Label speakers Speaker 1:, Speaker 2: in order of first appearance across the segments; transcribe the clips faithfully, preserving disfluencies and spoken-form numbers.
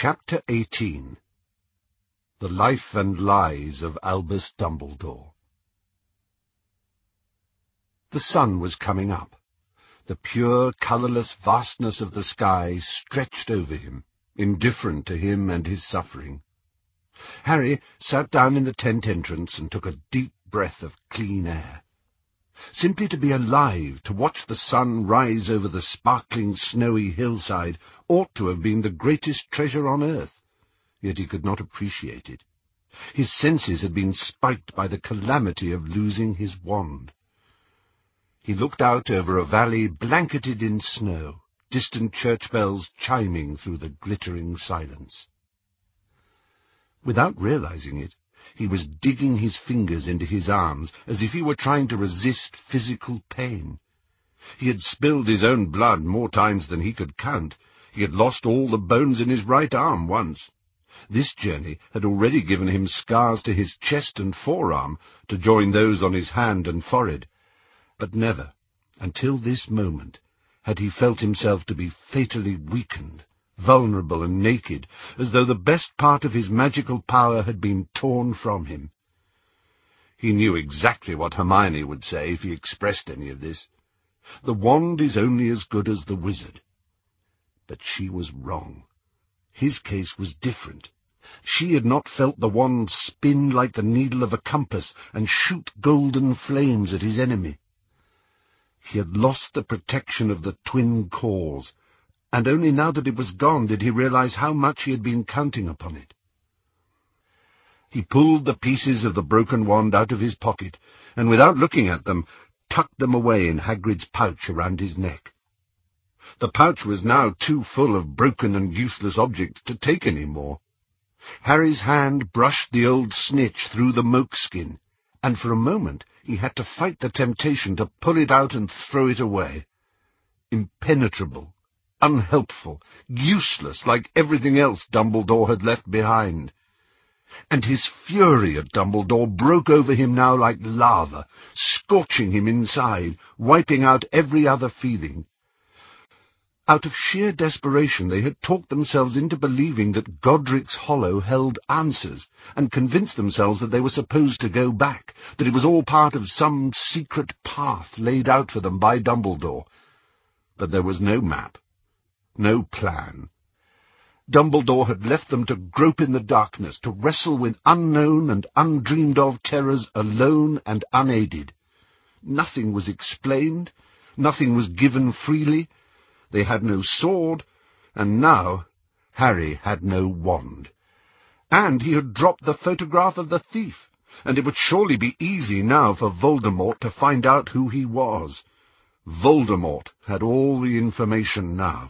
Speaker 1: Chapter eighteen. The Life and Lies of Albus Dumbledore. The sun was coming up. The pure, colourless vastness of the sky stretched over him, indifferent to him and his suffering. Harry sat down in the tent entrance and took a deep breath of clean air. Simply to be alive, to watch the sun rise over the sparkling, snowy hillside, ought to have been the greatest treasure on earth. Yet he could not appreciate it. His senses had been spiked by the calamity of losing his wand. He looked out over a valley blanketed in snow, distant church bells chiming through the glittering silence. Without realizing it, he was digging his fingers into his arms as if he were trying to resist physical pain. He had spilled his own blood more times than he could count. He had lost all the bones in his right arm once. This journey had already given him scars to his chest and forearm, to join those on his hand and forehead. But never, until this moment, had he felt himself to be fatally weakened, vulnerable and naked, as though the best part of his magical power had been torn from him. He knew exactly what Hermione would say if he expressed any of this. The wand is only as good as the wizard. But she was wrong. His case was different. She had not felt the wand spin like the needle of a compass and shoot golden flames at his enemy. He had lost the protection of the twin cores, and only now that it was gone did he realize how much he had been counting upon it. He pulled the pieces of the broken wand out of his pocket, and without looking at them, tucked them away in Hagrid's pouch around his neck. The pouch was now too full of broken and useless objects to take any more. Harry's hand brushed the old snitch through the moke-skin, and for a moment he had to fight the temptation to pull it out and throw it away. Impenetrable, unhelpful, useless like everything else Dumbledore had left behind. And his fury at Dumbledore broke over him now like lava, scorching him inside, wiping out every other feeling. Out of sheer desperation they had talked themselves into believing that Godric's Hollow held answers, and convinced themselves that they were supposed to go back, that it was all part of some secret path laid out for them by Dumbledore. But there was no map, no plan. Dumbledore had left them to grope in the darkness, to wrestle with unknown and undreamed-of terrors alone and unaided. Nothing was explained, nothing was given freely. They had no sword, and now Harry had no wand. And he had dropped the photograph of the thief, and it would surely be easy now for Voldemort to find out who he was. Voldemort had all the information now.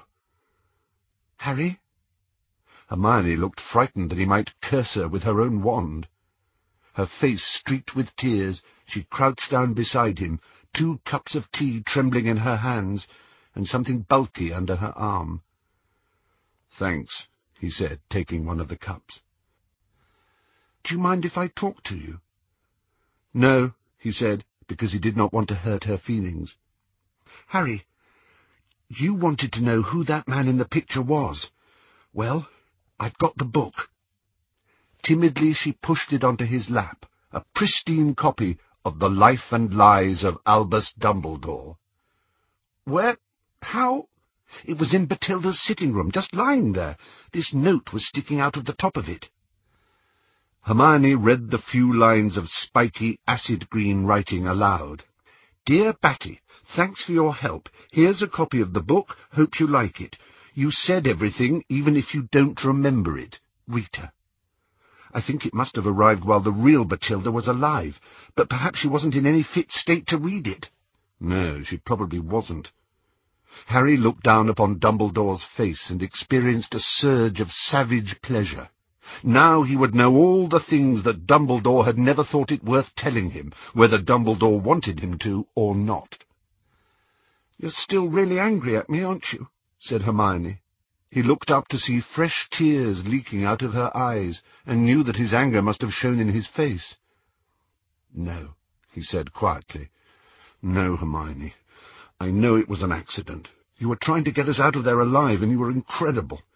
Speaker 1: Harry? Hermione looked frightened that he might curse her with her own wand. Her face streaked with tears, she crouched down beside him, two cups of tea trembling in her hands, and something bulky under her arm. "Thanks," he said, taking one of the cups. "Do you mind if I talk to you?" "No," he said, because he did not want to hurt her feelings. "Harry, you wanted to know who that man in the picture was. Well, I've got the book." Timidly she pushed it onto his lap, a pristine copy of The Life and Lies of Albus Dumbledore. "Where? How?" "It was in Bathilda's sitting room, just lying there. This note was sticking out of the top of it." Hermione read the few lines of spiky, acid-green writing aloud. "Dear Batty, thanks for your help. Here's a copy of the book. Hope you like it. You said everything, even if you don't remember it. Rita." I think it must have arrived while the real Bathilda was alive, but perhaps she wasn't in any fit state to read it. No, she probably wasn't. Harry looked down upon Dumbledore's face and experienced a surge of savage pleasure. Now he would know all the things that Dumbledore had never thought it worth telling him, whether Dumbledore wanted him to or not. "You're still really angry at me, aren't you?" said Hermione. He looked up to see fresh tears leaking out of her eyes, and knew that his anger must have shown in his face. "No," he said quietly. "No, Hermione. I know it was an accident. You were trying to get us out of there alive, and you were incredible.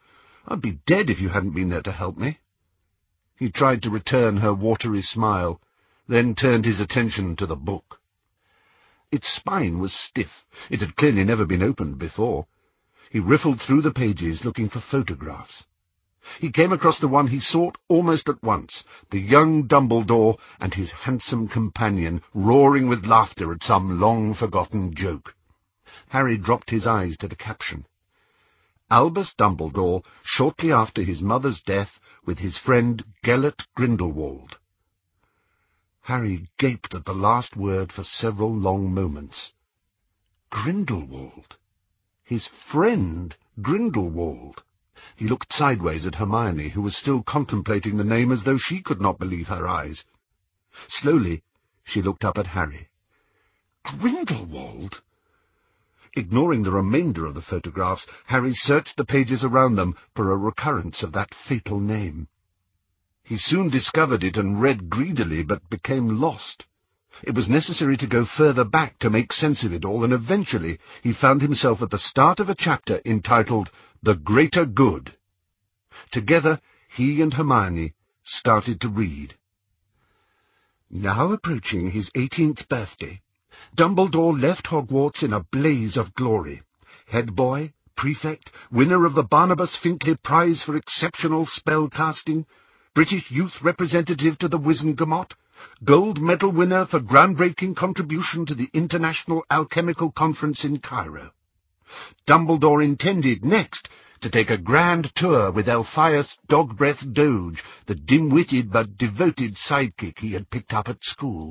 Speaker 1: I'd be dead if you hadn't been there to help me." He tried to return her watery smile, then turned his attention to the book. Its spine was stiff. It had clearly never been opened before. He riffled through the pages, looking for photographs. He came across the one he sought almost at once, the young Dumbledore and his handsome companion roaring with laughter at some long-forgotten joke. Harry dropped his eyes to the caption. Albus Dumbledore, shortly after his mother's death, with his friend Gellert Grindelwald. Harry gaped at the last word for several long moments. Grindelwald. His friend Grindelwald. He looked sideways at Hermione, who was still contemplating the name as though she could not believe her eyes. Slowly, she looked up at Harry. Grindelwald? Ignoring the remainder of the photographs, Harry searched the pages around them for a recurrence of that fatal name. He soon discovered it and read greedily, but became lost. It was necessary to go further back to make sense of it all, and eventually he found himself at the start of a chapter entitled The Greater Good. Together, he and Hermione started to read. Now approaching his eighteenth birthday, Dumbledore left Hogwarts in a blaze of glory. Head boy, prefect, winner of the Barnabas Finkley Prize for exceptional spell casting, British youth representative to the Wizengamot, gold medal winner for groundbreaking contribution to the International Alchemical Conference in Cairo. Dumbledore intended next to take a grand tour with Elphias Dogbreath Doge, the dim-witted but devoted sidekick he had picked up at school.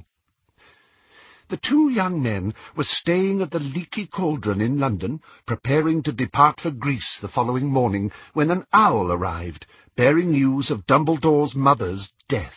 Speaker 1: The two young men were staying at the Leaky Cauldron in London, preparing to depart for Greece the following morning, when an owl arrived, bearing news of Dumbledore's mother's death.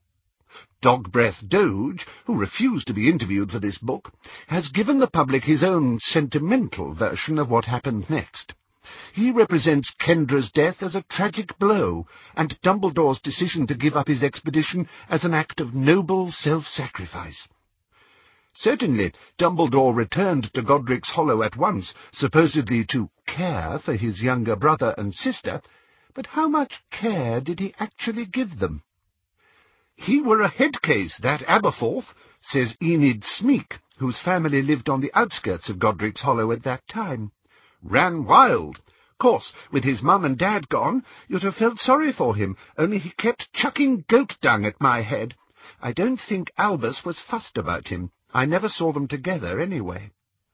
Speaker 1: Dogbreath Doge, who refused to be interviewed for this book, has given the public his own sentimental version of what happened next. He represents Kendra's death as a tragic blow, and Dumbledore's decision to give up his expedition as an act of noble self-sacrifice. Certainly, Dumbledore returned to Godric's Hollow at once, supposedly to care for his younger brother and sister, but how much care did he actually give them? He were a head case, that Aberforth, says Enid Smeek, whose family lived on the outskirts of Godric's Hollow at that time. Ran wild. Course, with his mum and dad gone, you'd have felt sorry for him, only he kept chucking goat dung at my head. I don't think Albus was fussed about him. I never saw them together, anyway.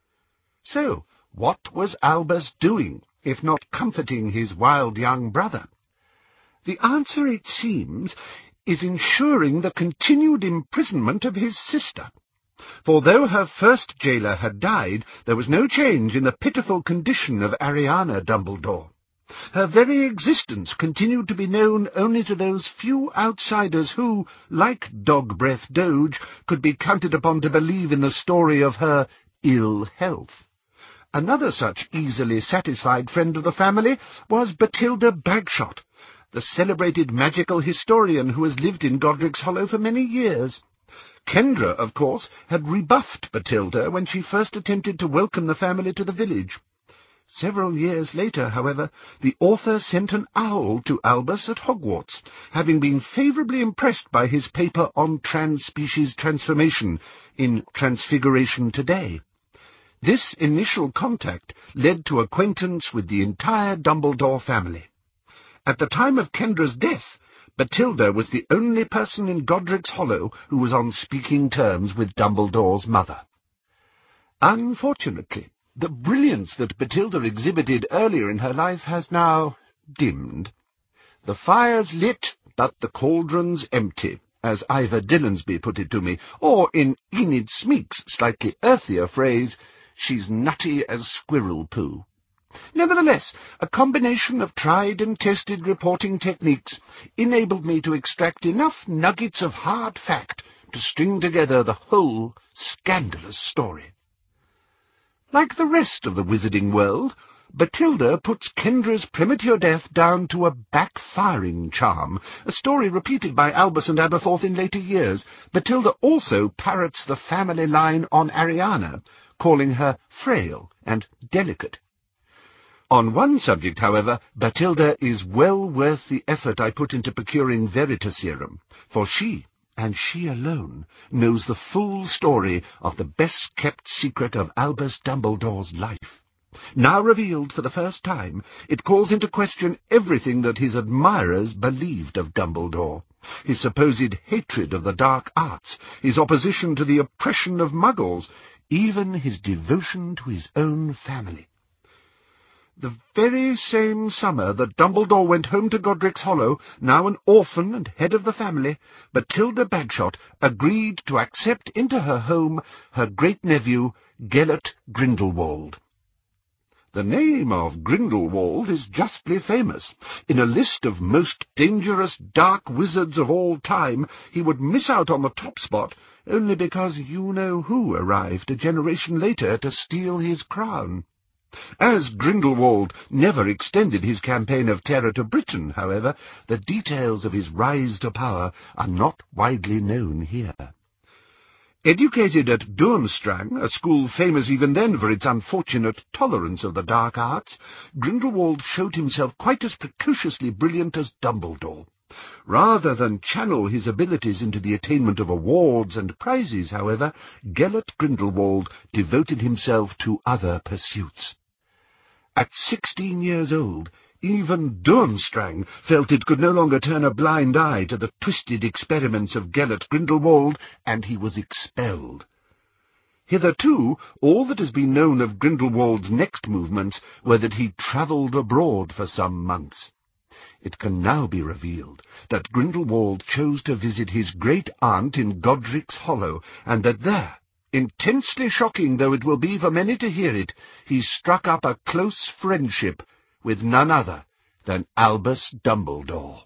Speaker 1: So, what was Albus doing, if not comforting his wild young brother? The answer, it seems, is ensuring the continued imprisonment of his sister. For though her first jailer had died, there was no change in the pitiful condition of Ariana Dumbledore. Her very existence continued to be known only to those few outsiders who, like Dogbreath Doge, could be counted upon to believe in the story of her ill health. Another such easily satisfied friend of the family was Bathilda Bagshot, the celebrated magical historian who has lived in Godric's Hollow for many years. Kendra, of course, had rebuffed Bathilda when she first attempted to welcome the family to the village. Several years later, however, the author sent an owl to Albus at Hogwarts, having been favourably impressed by his paper on trans-species transformation in Transfiguration Today. This initial contact led to acquaintance with the entire Dumbledore family. At the time of Kendra's death, Bathilda was the only person in Godric's Hollow who was on speaking terms with Dumbledore's mother. Unfortunately, the brilliance that Bathilda exhibited earlier in her life has now dimmed. The fire's lit, but the cauldron's empty, as Ivor Dillonsby put it to me, or in Enid Smeek's slightly earthier phrase, she's nutty as squirrel poo. Nevertheless, a combination of tried and tested reporting techniques enabled me to extract enough nuggets of hard fact to string together the whole scandalous story. Like the rest of the wizarding world, Bathilda puts Kendra's premature death down to a backfiring charm, a story repeated by Albus and Aberforth in later years. Bathilda also parrots the family line on Ariana, calling her frail and delicate. On one subject, however, Bathilda is well worth the effort I put into procuring Veritaserum, for she, and she alone, knows the full story of the best-kept secret of Albus Dumbledore's life. Now revealed for the first time, it calls into question everything that his admirers believed of Dumbledore. His supposed hatred of the dark arts, his opposition to the oppression of muggles, even his devotion to his own family. The very same summer that Dumbledore went home to Godric's Hollow, now an orphan and head of the family, Bathilda Bagshot agreed to accept into her home her great-nephew, Gellert Grindelwald. The name of Grindelwald is justly famous. In a list of most dangerous dark wizards of all time, he would miss out on the top spot only because you-know-who arrived a generation later to steal his crown. As Grindelwald never extended his campaign of terror to Britain, however, the details of his rise to power are not widely known here. Educated at Durmstrang, a school famous even then for its unfortunate tolerance of the dark arts, Grindelwald showed himself quite as precociously brilliant as Dumbledore. Rather than channel his abilities into the attainment of awards and prizes, however, Gellert Grindelwald devoted himself to other pursuits. At sixteen years old, even Durmstrang felt it could no longer turn a blind eye to the twisted experiments of Gellert Grindelwald, and he was expelled. Hitherto, all that has been known of Grindelwald's next movements were that he travelled abroad for some months. It can now be revealed that Grindelwald chose to visit his great-aunt in Godric's Hollow, and that there, intensely shocking though it will be for many to hear it, he struck up a close friendship with none other than Albus Dumbledore.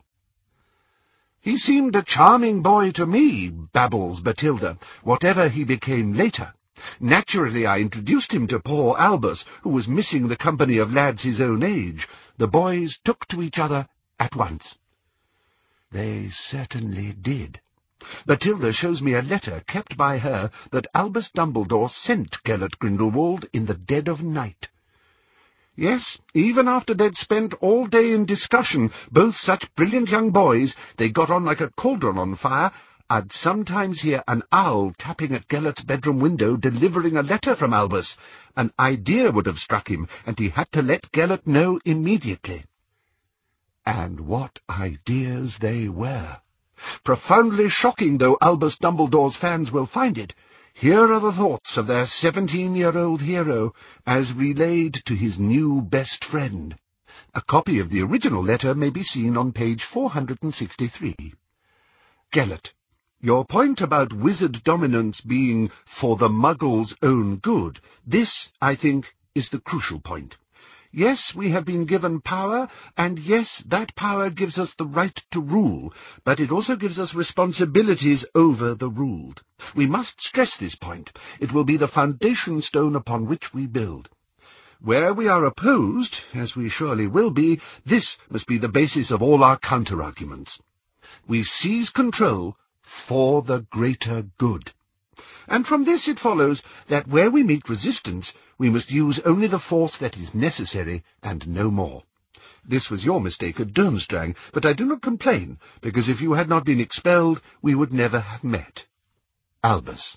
Speaker 1: "He seemed a charming boy to me," babbles Bathilda, whatever he became later. "Naturally I introduced him to poor Albus, who was missing the company of lads his own age. The boys took to each other at once." They certainly did. Bathilda shows me a letter kept by her that Albus Dumbledore sent Gellert Grindelwald in the dead of night. Yes, even after they'd spent all day in discussion, both such brilliant young boys, they got on like a cauldron on fire, I'd sometimes hear an owl tapping at Gellert's bedroom window delivering a letter from Albus. An idea would have struck him, and he had to let Gellert know immediately. And what ideas they were! Profoundly shocking though Albus Dumbledore's fans will find it, here are the thoughts of their seventeen-year-old hero as relayed to his new best friend. A copy of the original letter may be seen on page four hundred sixty-three. Gellert, your point about wizard dominance being for the Muggles' own good, this, I think, is the crucial point. Yes, we have been given power, and yes, that power gives us the right to rule, but it also gives us responsibilities over the ruled. We must stress this point. It will be the foundation stone upon which we build. Where we are opposed, as we surely will be, this must be the basis of all our counter-arguments. We seize control for the greater good. And from this it follows that where we meet resistance, we must use only the force that is necessary and no more. This was your mistake at Durmstrang, but I do not complain, because if you had not been expelled, we would never have met. Albus.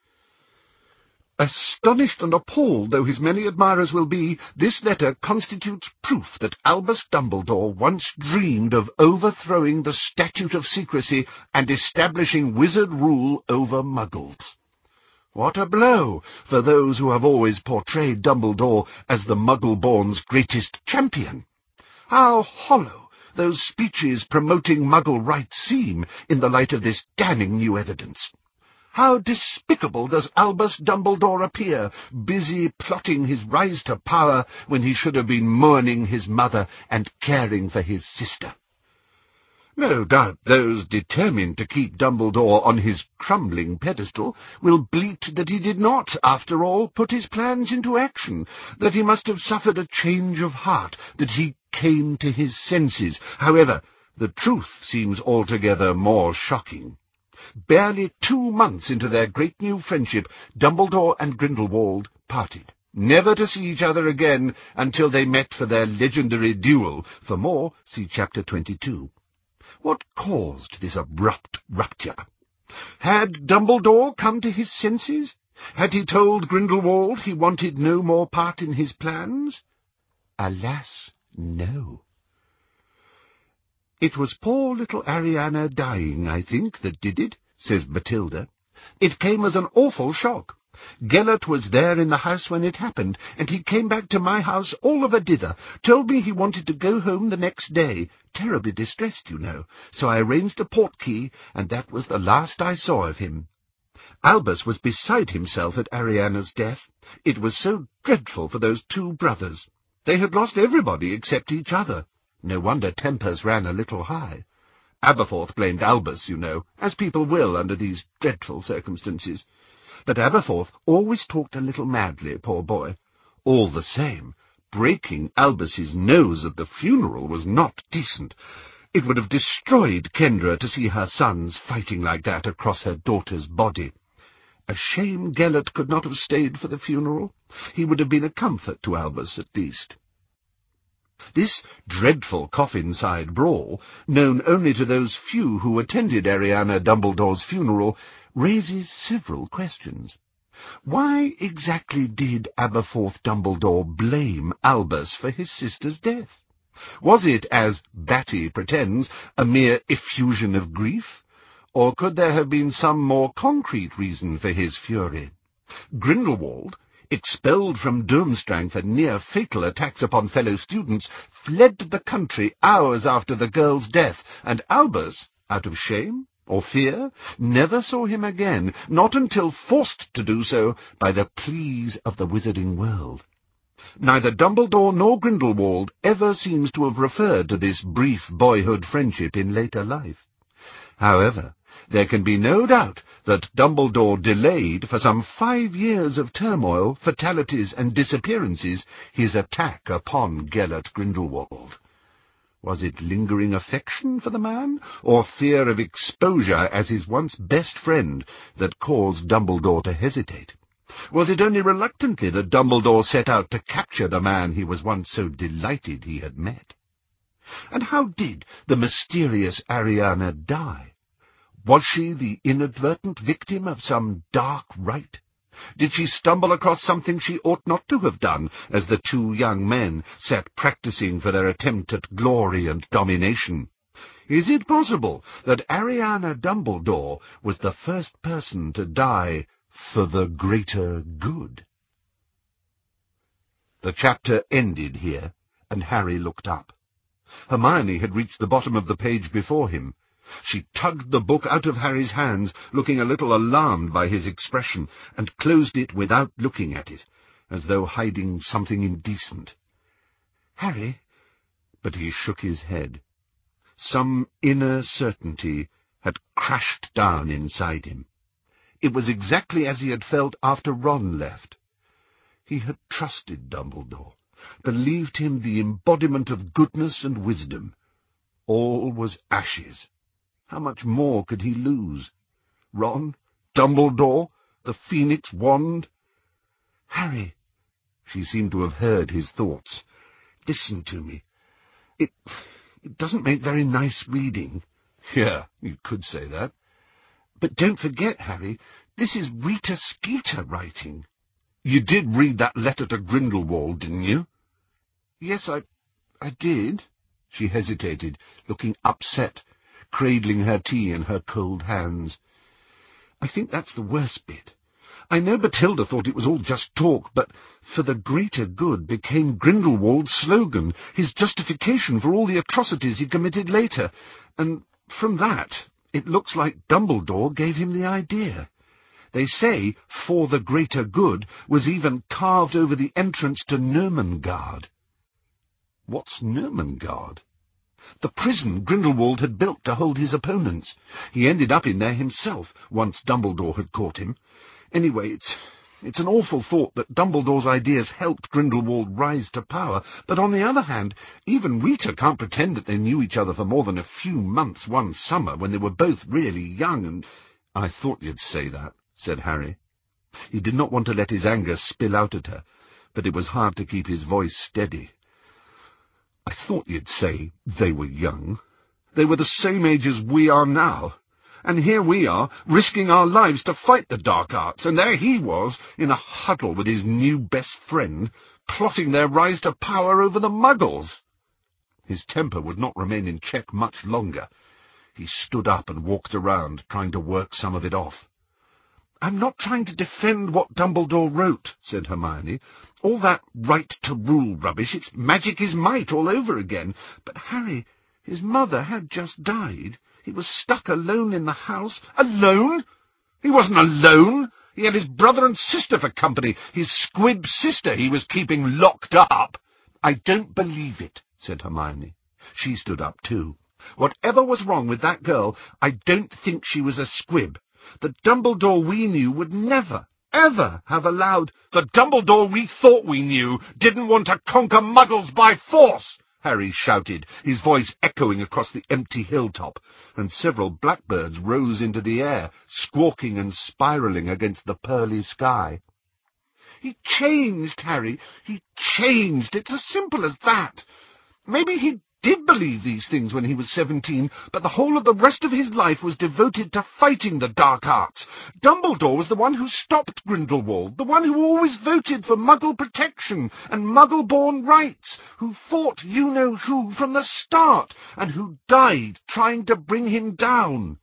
Speaker 1: Astonished and appalled though his many admirers will be, this letter constitutes proof that Albus Dumbledore once dreamed of overthrowing the Statute of Secrecy and establishing wizard rule over Muggles. What a blow for those who have always portrayed Dumbledore as the Muggle-born's greatest champion. How hollow those speeches promoting Muggle rights seem in the light of this damning new evidence. How despicable does Albus Dumbledore appear, busy plotting his rise to power when he should have been mourning his mother and caring for his sister. No doubt those determined to keep Dumbledore on his crumbling pedestal will bleat that he did not, after all, put his plans into action, that he must have suffered a change of heart, that he came to his senses. However, the truth seems altogether more shocking. Barely two months into their great new friendship, Dumbledore and Grindelwald parted. never to see each other again until they met for their legendary duel. For more, see chapter twenty-two. What caused this abrupt rupture? Had Dumbledore come to his senses? Had he told Grindelwald he wanted no more part in his plans? Alas, no. "It was poor little Ariana dying, I think, that did it," says Matilda. "It came as an awful shock. Gellert was there in the house when it happened, and he came back to my house all of a dither, told me he wanted to go home the next day, terribly distressed, you know, so I arranged a portkey, and that was the last I saw of him. Albus was beside himself at Ariana's death. It was so dreadful for those two brothers. They had lost everybody except each other. No wonder tempers ran a little high. Aberforth blamed Albus, you know, as people will under these dreadful circumstances. But Aberforth always talked a little madly, poor boy. All the same, breaking Albus's nose at the funeral was not decent. It would have destroyed Kendra to see her sons fighting like that across her daughter's body. A shame Gellert could not have stayed for the funeral. He would have been a comfort to Albus, at least." This dreadful coffin-side brawl, known only to those few who attended Ariana Dumbledore's funeral, raises several questions. Why exactly did Aberforth Dumbledore blame Albus for his sister's death? Was it, as Batty pretends, a mere effusion of grief? Or could there have been some more concrete reason for his fury? Grindelwald, expelled from Durmstrang for near-fatal attacks upon fellow students, fled the country hours after the girl's death, and Albus, out of shame or fear, never saw him again, not until forced to do so by the pleas of the Wizarding World. Neither Dumbledore nor Grindelwald ever seems to have referred to this brief boyhood friendship in later life. However, there can be no doubt that Dumbledore delayed for some five years of turmoil, fatalities, and disappearances his attack upon Gellert Grindelwald. Was it lingering affection for the man, or fear of exposure as his once best friend, that caused Dumbledore to hesitate? Was it only reluctantly that Dumbledore set out to capture the man he was once so delighted he had met? And how did the mysterious Ariana die? Was she the inadvertent victim of some dark rite? Did she stumble across something she ought not to have done, as the two young men sat practicing for their attempt at glory and domination? Is it possible that Ariana Dumbledore was the first person to die for the greater good? The chapter ended here, and Harry looked up. Hermione had reached the bottom of the page before him. She tugged the book out of Harry's hands, looking a little alarmed by his expression, and closed it without looking at it, as though hiding something indecent. "Harry—" But he shook his head. Some inner certainty had crashed down inside him. It was exactly as he had felt after Ron left. He had trusted Dumbledore, believed him the embodiment of goodness and wisdom. All was ashes. How much more could he lose? Ron, Dumbledore, the Phoenix wand? "Harry," she seemed to have heard his thoughts, "listen to me. It, it doesn't make very nice reading." "Yeah, you could say that." "But don't forget, Harry, this is Rita Skeeter writing." "You did read that letter to Grindelwald, didn't you?" "Yes, I... I did." She hesitated, looking upset, cradling her tea in her cold hands. "I think that's the worst bit. I know Matilda thought it was all just talk, but 'for the greater good' became Grindelwald's slogan, his justification for all the atrocities he committed later, and from that it looks like Dumbledore gave him the idea. They say 'for the greater good' was even carved over the entrance to Nurmengard." "What's Nurmengard?" "The prison Grindelwald had built to hold his opponents. He ended up in there himself, once Dumbledore had caught him. Anyway, it's, it's an awful thought that Dumbledore's ideas helped Grindelwald rise to power, but on the other hand, even Rita can't pretend that they knew each other for more than a few months one summer, when they were both really young and—" "I thought you'd say that," said Harry. He did not want to let his anger spill out at her, but it was hard to keep his voice steady. "I thought you'd say they were young. They were the same age as we are now. And here we are, risking our lives to fight the dark arts, and there he was, in a huddle with his new best friend, plotting their rise to power over the Muggles." His temper would not remain in check much longer. He stood up and walked around, trying to work some of it off. "I'm not trying to defend what Dumbledore wrote," said Hermione. "All that right-to-rule rubbish, it's magic is might all over again. But, Harry, his mother had just died. He was stuck alone in the house." "Alone? He wasn't alone. He had his brother and sister for company. His squib sister he was keeping locked up." "I don't believe it," said Hermione. She stood up too. "Whatever was wrong with that girl, I don't think she was a squib. The Dumbledore we knew would never, ever have allowed—" "The Dumbledore we thought we knew didn't want to conquer Muggles by force!" Harry shouted, his voice echoing across the empty hilltop, and several blackbirds rose into the air, squawking and spiralling against the pearly sky. "He changed, Harry. He changed. It's as simple as that. Maybe he did believe these things when he was seventeen, but the whole of the rest of his life was devoted to fighting the dark arts. Dumbledore was the one who stopped Grindelwald, the one who always voted for Muggle protection and Muggle-born rights, who fought you-know-who from the start, and who died trying to bring him down."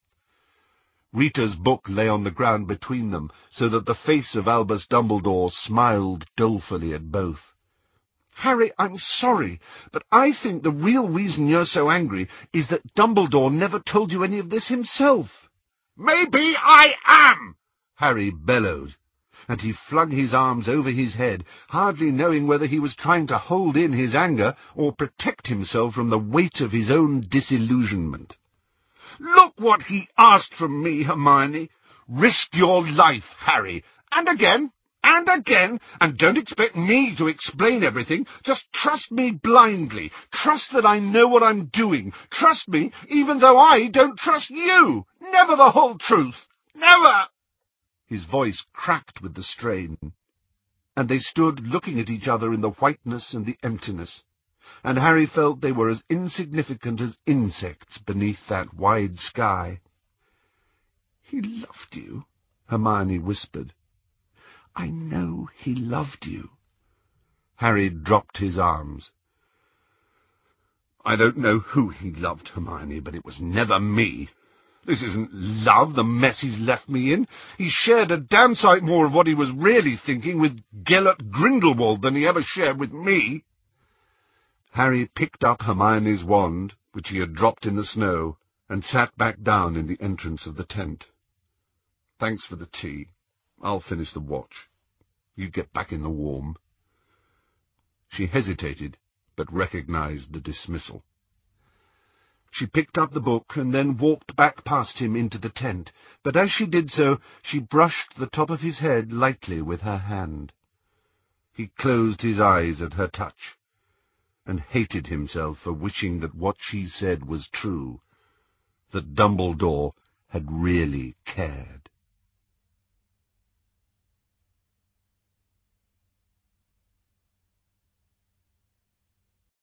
Speaker 1: Rita's book lay on the ground between them, so that the face of Albus Dumbledore smiled dolefully at both. "Harry, I'm sorry, but I think the real reason you're so angry is that Dumbledore never told you any of this himself." "Maybe I am!" Harry bellowed, and he flung his arms over his head, hardly knowing whether he was trying to hold in his anger or protect himself from the weight of his own disillusionment. "Look what he asked from me, Hermione. Risk your life, Harry, and again. And again, and don't expect me to explain everything. Just trust me blindly. Trust that I know what I'm doing. Trust me, even though I don't trust you. Never the whole truth. Never!" His voice cracked with the strain, and they stood looking at each other in the whiteness and the emptiness, and Harry felt they were as insignificant as insects beneath that wide sky. "He loved you," Hermione whispered. "I know he loved you." Harry dropped his arms. "I don't know who he loved, Hermione, but it was never me. This isn't love, the mess he's left me in. He shared a damn sight more of what he was really thinking with Gellert Grindelwald than he ever shared with me." Harry picked up Hermione's wand, which he had dropped in the snow, and sat back down in the entrance of the tent. "Thanks for the tea. I'll finish the watch. You get back in the warm." She hesitated, but recognized the dismissal. She picked up the book and then walked back past him into the tent, but as she did so, she brushed the top of his head lightly with her hand. He closed his eyes at her touch, and hated himself for wishing that what she said was true, that Dumbledore had really cared.